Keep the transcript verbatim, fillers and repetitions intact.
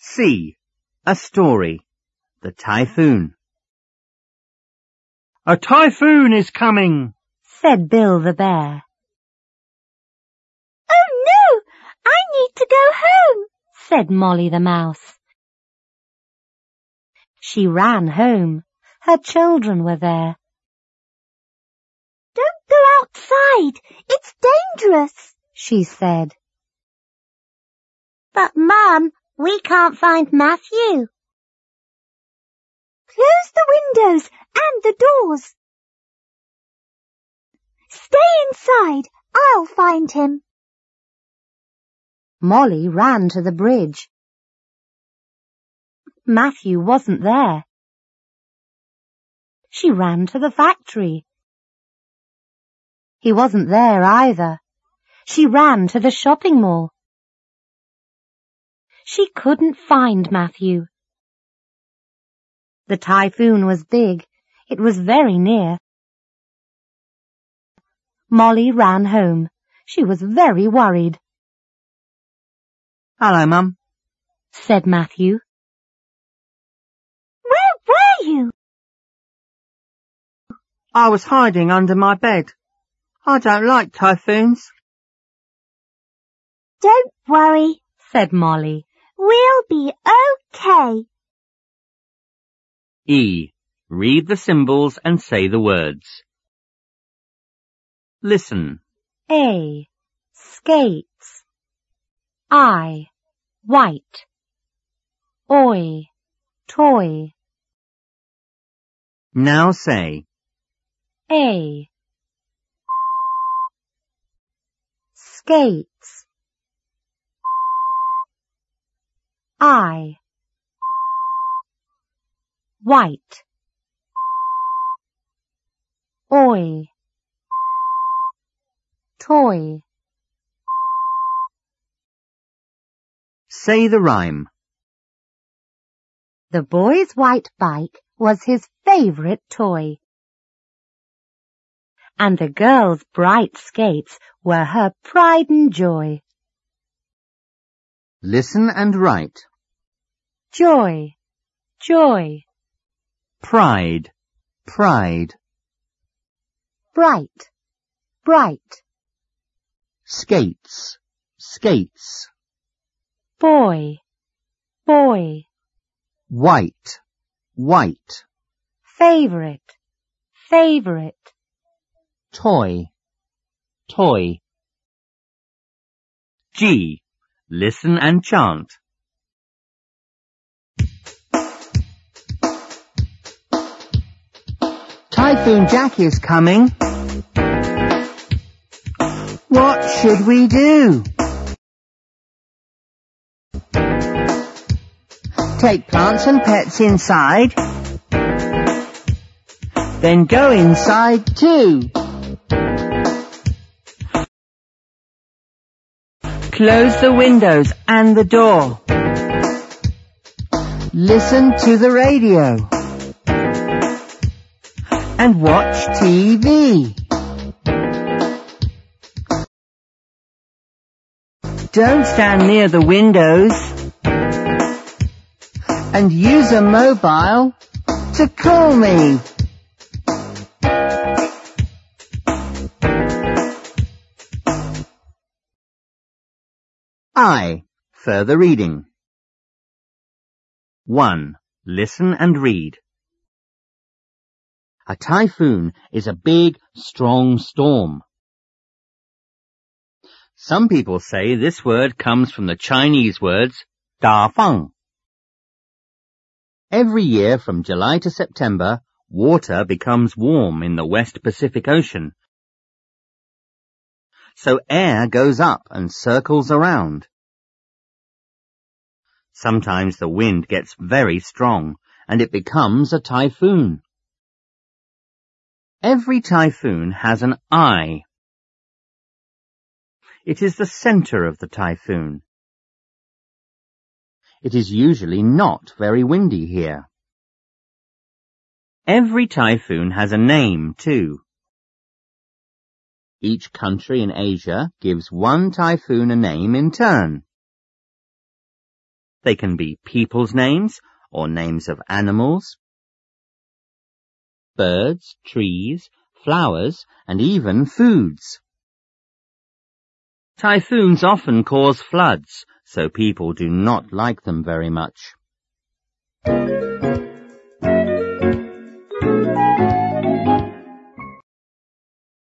C. A story. The typhoon. A typhoon is coming, said Bill the bear. Oh no, I need to go home, said Molly the mouse. She ran home. Her children were there. Don't go outside, it's dangerous, she said. But Mum, we can't find Matthew. Close the windows and the doors. Stay inside, I'll find him. Molly ran to the bridge. Matthew wasn't there. She ran to the factory. He wasn't there either. She ran to the shopping mall. She couldn't find Matthew. The typhoon was big. It was very near. Molly ran home. She was very worried. Hello, Mum, said Matthew. Where were you? I was hiding under my bed. I don't like typhoons. Don't worry, said Molly. We'll be okay. E. Read the symbols and say the words. Listen. A. Skates. I. White. Oi. Toy. Now say. A. Skates. I. White. Oi. Toy. Say the rhyme. The boy's white bike was his favourite toy, and the girl's bright skates were her pride and joy. Listen and write. Joy, joy. Pride, pride. Bright, bright. Skates, skates. Boy, boy. White, white. Favourite, favourite. Toy, toy. G. Listen and chant. Typhoon Jack is coming. What should we do? Take plants and pets inside. Then go inside too. Close the windows and the door. Listen to the radio. And watch T V. Don't stand near the windows. And use a mobile to call me. I. Further reading. one. Listen and read. A typhoon is a big, strong storm. Some people say this word comes from the Chinese words 打风. Every year from July to September, water becomes warm in the West Pacific Ocean. So air goes up and circles around. Sometimes the wind gets very strong and it becomes a typhoon. Every typhoon has an eye. It is the center of the typhoon. It is usually not very windy here. Every typhoon has a name, too. Each country in Asia gives one typhoon a name in turn. They can be people's names or names of animals, birds, trees, flowers, and even foods. Typhoons often cause floods, so people do not like them very much.